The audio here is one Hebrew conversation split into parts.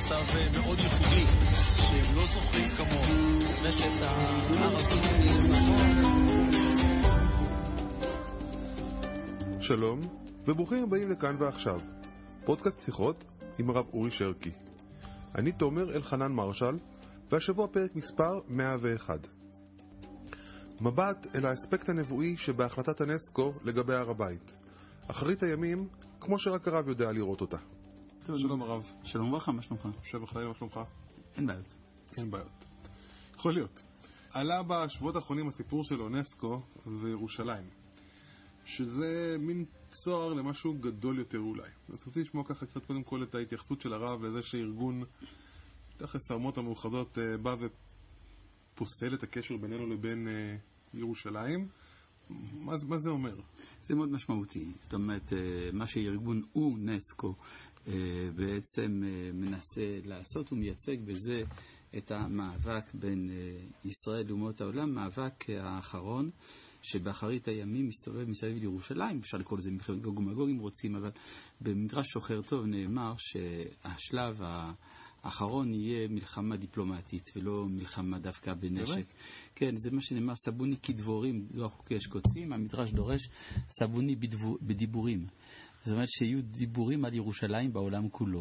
מצב מאוד ייחודי, שהם לא זוכרים כמוהו. רשת הערבים שלום, וברוכים הבאים לכאן ועכשיו. פודקאסט שיחות עם הרב אורי שרקי. אני תומר אלחנן מרשל, והשבוע פרק מספר 101. מבט אל האספקט הנבואי שבהחלטת אונסקו לגבי הר הבית. אחרית הימים, כמו שרק הרב יודע לראות אותה. שלום הרב. שלום וברכה, מה שלומך? שבח לילה, מה שלומך? אין בעיות. אין בעיות. יכול להיות. עלה בשבועות האחרונים הסיפור של אונסקו וירושלים, שזה מין צוהר למשהו גדול יותר אולי. אז רציתי לשמוע ככה קצת קודם כל את ההתייחסות של הרב לזה שארגון תחת האומות המאוחדות בא ופוסל את הקשר בינינו לבין ירושלים. מה זה אומר? זה מאוד משמעותי. זאת אומרת, מה שארגון אונסקו בעצם מנסה לעשות, הוא מייצג בזה את המאבק בין ישראל לאומות העולם, מאבק האחרון שבאחרית הימים מסתובב מסביב לירושלים. אפשר לקרוא לזה מלחמת גוג ומגוג אם רוצים, אבל במדרש שוחר טוב נאמר שהשלב האחרון יהיה מלחמה דיפלומטית ולא מלחמה דווקא בנשק. כן, זה מה שנאמר, סבוני כדבורים, לא חוקי אשקוצים. המדרש דורש סבוני בדיבורים. זאת אומרת שיהיו דיבורים על ירושלים בעולם כולו.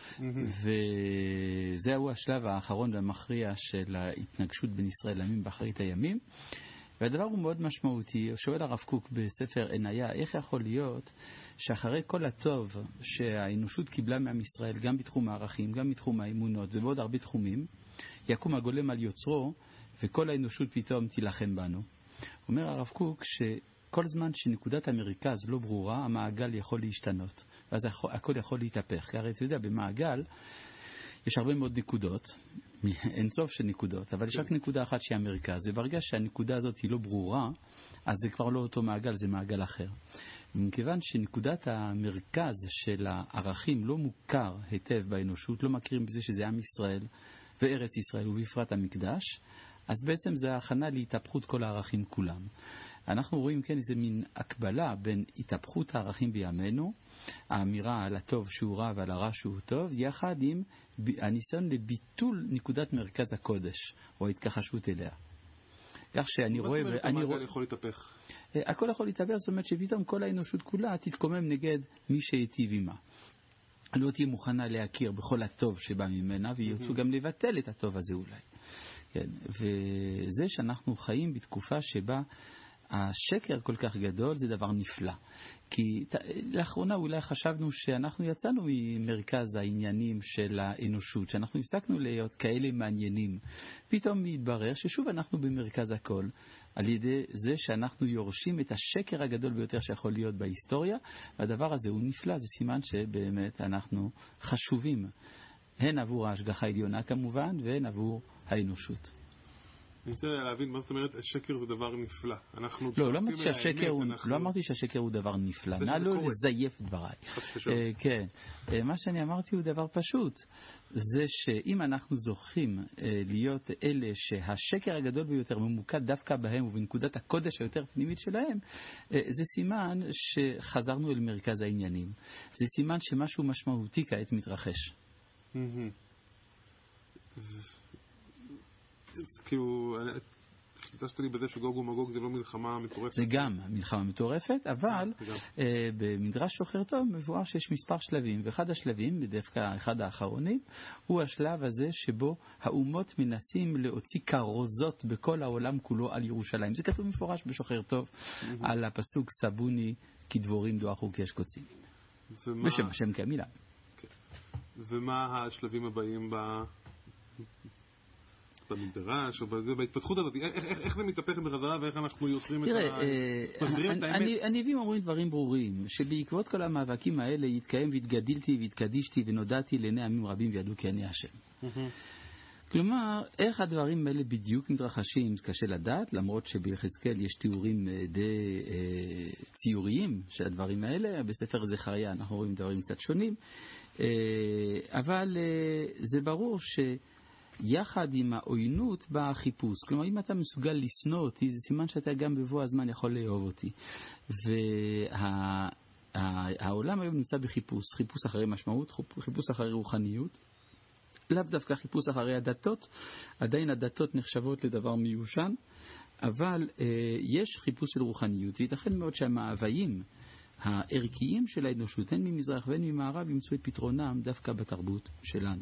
וזהו השלב האחרון והמכריע של ההתנגשות בין ישראל לעמים באחרית הימים. והדבר הוא מאוד משמעותי. שואל הרב קוק בספר עניה, איך יכול להיות שאחרי כל הטוב שהאנושות קיבלה מעם ישראל, גם בתחום הערכים, גם בתחום האמונות ובעוד הרבה תחומים, יקום הגולם על יוצרו וכל האנושות פתאום תילחם בנו. אומר הרב קוק שכל זמן שנקודת המרכז לא ברורה, המעגל יכול להשתנות, ואז הכל יכול להתהפך. כי הרי אתה יודע, במעגל יש הרבה מאוד נקודות, אין סוף של נקודות, אבל יש רק נקודה אחת שהיא המרכז, וברגע שהנקודה הזאת היא לא ברורה, אז זה כבר לא אותו מעגל, זה מעגל אחר. מכיוון שנקודת המרכז של הערכים לא מוכר היטב באנושות, לא מכירים בזה שזה עם ישראל וארץ ישראל ובפרט המקדש, אז בעצם זה ההכנה להתהפכות כל הערכים כולם. אנחנו רואים כן איזה מין הקבלה בין התהפכות הערכים בימינו, האמירה על הטוב שהוא רע ועל הרע שהוא טוב, יחד עם הניסיון לביטול נקודת מרכז הקודש או ההתכחשות אליה. כך שאני רואה... מה זאת אומרת המעגל יכול להתהפך? הכל יכול להתהפך, זאת אומרת שפתאום כל האנושות כולה תתקומם נגד מי שהיטיב עימה. לא תהיה מוכנה להכיר בכל הטוב שבא ממנה, וירצו גם לבטל את הטוב הזה אולי. כן, וזה שאנחנו חיים בתקופה שבה השקר כל כך גדול זה דבר נפלא. כי לאחרונה אולי חשבנו שאנחנו יצאנו ממרכז העניינים של האנושות, שאנחנו הפסקנו להיות כאלה מעניינים. פתאום מתברר ששוב אנחנו במרכז הכל, על ידי זה שאנחנו יורשים את השקר הגדול ביותר שיכול להיות בהיסטוריה, והדבר הזה הוא נפלא, זה סימן שבאמת אנחנו חשובים, הן עבור ההשגחה העליונה כמובן, והן עבור האנושות. אני רוצה להבין מה זאת אומרת, השקר זה דבר נפלא. לא אמרתי שהשקר הוא דבר נפלא. נא לא לזייף דבריי. כן. מה שאני אמרתי הוא דבר פשוט. זה שאם אנחנו זוכים להיות אלה שהשקר הגדול ביותר ממוקד דווקא בהם ובנקודת הקודש היותר פנימית שלהם, זה סימן שחזרנו אל מרכז העניינים. זה סימן שמשהו משמעותי כעת מתרחש. כאילו, השליטה שלי בזה שגוג ומגוג זה לא מלחמה מטורפת. זה גם מלחמה מטורפת, אבל במדרש שוחר טוב מבואר שיש מספר שלבים, ואחד השלבים, בדווקא אחד האחרונים, הוא השלב הזה שבו האומות מנסים להוציא כרוזות בכל העולם כולו על ירושלים. זה כתוב מפורש בשוחר טוב על הפסוק סבוני כדבורים דואחו כאשקוצים. בשם השם כמילה. ומה השלבים הבאים במדרש, או בהתפתחות הזאת, איך זה מתהפך בחזרה ואיך אנחנו יוצרים את האמת? הנביאים אומרים דברים ברורים, שבעקבות כל המאבקים האלה יתקיים והתגדלתי והתקדישתי ונודעתי לעיני עמים רבים וידעו כי אני השם. כלומר, איך הדברים האלה בדיוק מתרחשים, זה קשה לדעת, למרות שביחזקאל יש תיאורים די ציוריים של הדברים האלה, בספר זכריה אנחנו רואים דברים קצת שונים, אבל זה ברור שיחד עם העוינות בא החיפוש. כלומר, אם אתה מסוגל לשנוא אותי, זה סימן שאתה גם בבוא הזמן יכול לאהוב אותי. העולם היום נמצא בחיפוש, חיפוש אחרי משמעות, חיפוש אחרי רוחניות. לאו דווקא חיפוש אחרי הדתות, עדיין הדתות נחשבות לדבר מיושן, אבל יש חיפוש של רוחניות, וייתכן מאוד שהמאוויים הערכיים של האנושות, הן ממזרח והן ממערב, ימצאו את פתרונם דווקא בתרבות שלנו.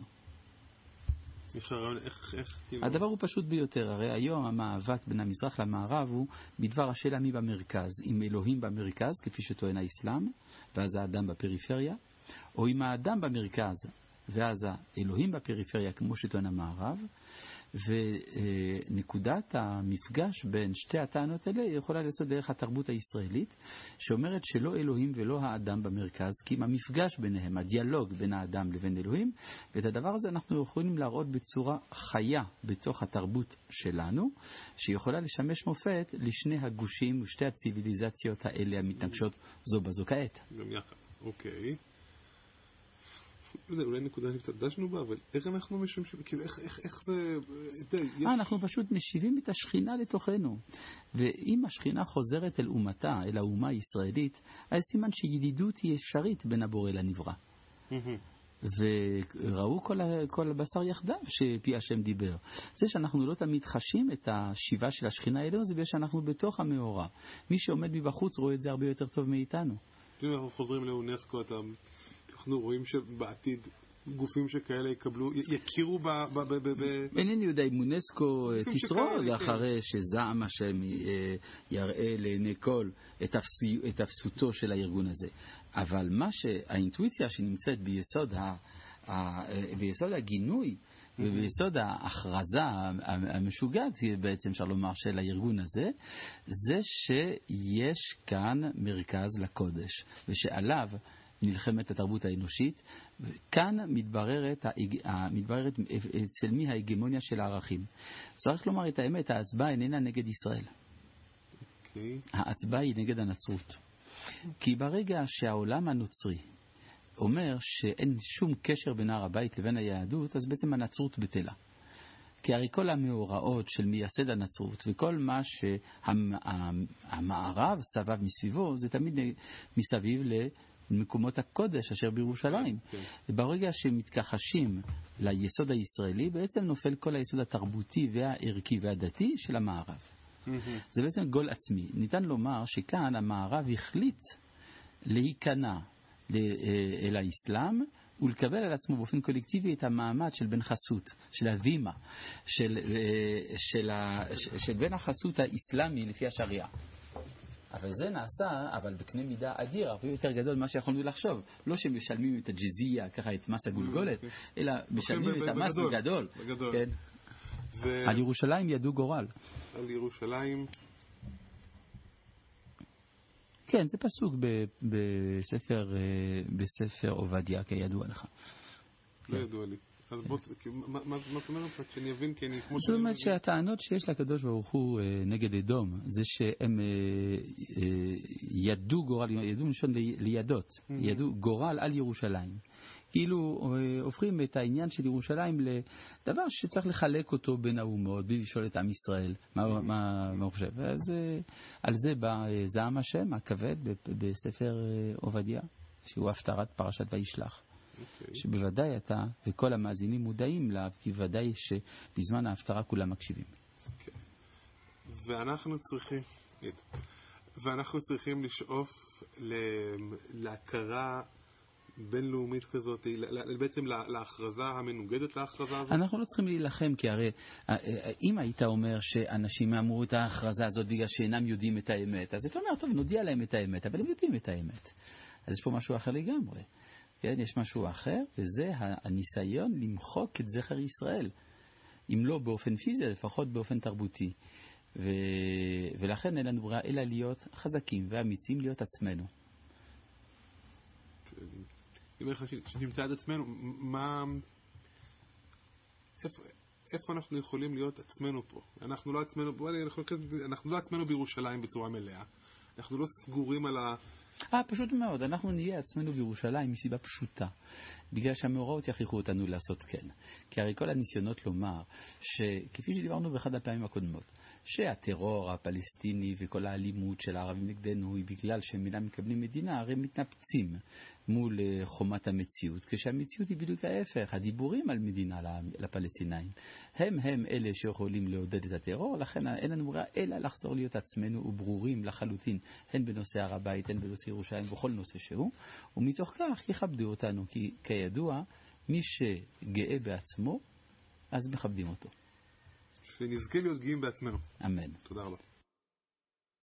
הדבר הוא פשוט ביותר, הרי היום המאבק בין המזרח למערב הוא בדבר השאלה מי במרכז, עם אלוהים במרכז, כפי שטוען האסלאם, ואז האדם בפריפריה, או עם האדם במרכז, ואז האלוהים בפריפריה, כמו שטוען המערב, ונקודת המפגש בין שתי הטענות האלה יכולה לעשות דרך התרבות הישראלית, שאומרת שלא אלוהים ולא האדם במרכז, כי אם המפגש ביניהם, הדיאלוג בין האדם לבין אלוהים, ואת הדבר הזה אנחנו יכולים להראות בצורה חיה בתוך התרבות שלנו, שיכולה לשמש מופת לשני הגושים ושתי הציביליזציות האלה המתנגשות זו בזו כעת. גם יחד, אוקיי. אולי נקודה קצת דשנו בה, אבל איך אנחנו משמשים, כאילו איך זה... אנחנו פשוט משיבים את השכינה לתוכנו. ואם השכינה חוזרת אל אומתה, אל האומה הישראלית, אז סימן שידידות היא אפשרית בין הבורא לנברא. וראו כל הבשר יחדיו שפי השם דיבר. זה שאנחנו לא תמיד חשים את השיבה של השכינה אלינו, זה בגלל שאנחנו בתוך המאורע. מי שעומד מבחוץ רואה את זה הרבה יותר טוב מאיתנו. אם אנחנו חוזרים לאונסקו, אנחנו רואים שבעתיד גופים שכאלה יכירו אינני יודע אם אונסקו תשרוד אחרי שזעם השם יראה לעיני כל את אפסותו של הארגון הזה. אבל האינטואיציה שנמצאת ביסוד הגינוי וביסוד ההכרזה המשוגעת בעצם אפשר לומר של הארגון הזה, זה שיש כאן מרכז לקודש ושעליו נלחמת התרבות האנושית, וכאן מתבררת אצל מי ההגמוניה של הערכים. צריך לומר את האמת, ההצבעה איננה נגד ישראל. ההצבעה היא נגד הנצרות. כי ברגע שהעולם הנוצרי אומר שאין שום קשר בין הר הבית לבין היהדות, אז בעצם הנצרות בטלה. כי הרי כל המאורעות של מייסד הנצרות וכל מה שהמערב סבב מסביבו, זה תמיד מסביב למקומות הקודש אשר בירושלים. ברגע שמתכחשים ליסוד הישראלי, בעצם נופל כל היסוד התרבותי והערכי והדתי של המערב. זה בעצם גול עצמי. ניתן לומר שכאן המערב החליט להיכנע אל האסלאם ולקבל על עצמו באופן קולקטיבי את המעמד של בן חסות, של הווימה, של בן החסות האסלאמי לפי השריעה. אבל זה נעשה, אבל בקנה מידה אדיר, הרבה יותר גדול ממה שיכולנו לחשוב. לא שמשלמים את הג'זייה, ככה את מס הגולגולת, אלא משלמים את המס בגדול. על ירושלים ידעו גורל. על ירושלים... כן, זה פסוק בספר עובדיה, כידוע לך. לא ידוע לי. אז בוא, מה זאת אומרת? שאני אבין, כי אני כמו... זאת אומרת שהטענות שיש לקדוש ברוך הוא נגד אדום, זה שהם ידעו גורל, ידעו לשון לידות, ידעו גורל על ירושלים. כאילו הופכים את העניין של ירושלים לדבר שצריך לחלק אותו בין האומות, בלי לשאול את עם ישראל מה הוא חושב. אז על זה בא זעם השם הכבד בספר עובדיה, שהוא הפטרת פרשת וישלח. שבוודאי אתה וכל המאזינים מודעים לה, כי ודאי שבזמן ההפטרה כולם מקשיבים. ואנחנו צריכים לשאוף להכרה בינלאומית כזאת, בעצם להכרזה המנוגדת להכרזה הזאת? אנחנו לא צריכים להילחם, כי הרי אם היית אומר שאנשים אמרו את ההכרזה הזאת בגלל שאינם יודעים את האמת, אז אתה אומר, טוב, נודיע להם את האמת, אבל הם יודעים את האמת. אז יש פה משהו אחר לגמרי. כן, יש משהו אחר, וזה הניסיון למחוק את זכר ישראל. אם לא באופן פיזי, לפחות באופן תרבותי. ולכן אין לנו ברירה אלא להיות חזקים ואמיצים, להיות עצמנו. שנמצא את עצמנו, איפה אנחנו יכולים להיות עצמנו פה? אנחנו לא עצמנו בירושלים בצורה מלאה. אנחנו לא סגורים על פשוט מאוד, אנחנו נהיה עצמנו בירושלים מסיבה פשוטה, בגלל שהמאורעות יכריחו אותנו לעשות כן. כי הרי כל הניסיונות לומר, שכפי שדיברנו באחד הפעמים הקודמות, שהטרור הפלסטיני וכל האלימות של הערבים נגדנו היא בגלל שהם אינם מקבלים מדינה, הרי מתנפצים מול חומת המציאות, כשהמציאות היא בדיוק ההפך, הדיבורים על מדינה לפלסטינאים. הם אלה שיכולים לעודד את הטרור, לכן אין לנו ברירה אלא לחזור להיות עצמנו וברורים לחלוטין, הן בנושא הר הבית, הן בנושא ירושלים, בכל נושא שהוא, ומתוך כך יכבדו אותנו, כי כידוע, מי שגאה בעצמו, אז מכבדים אותו. שנזכה להיות גאים בעצמנו. אמן. תודה רבה.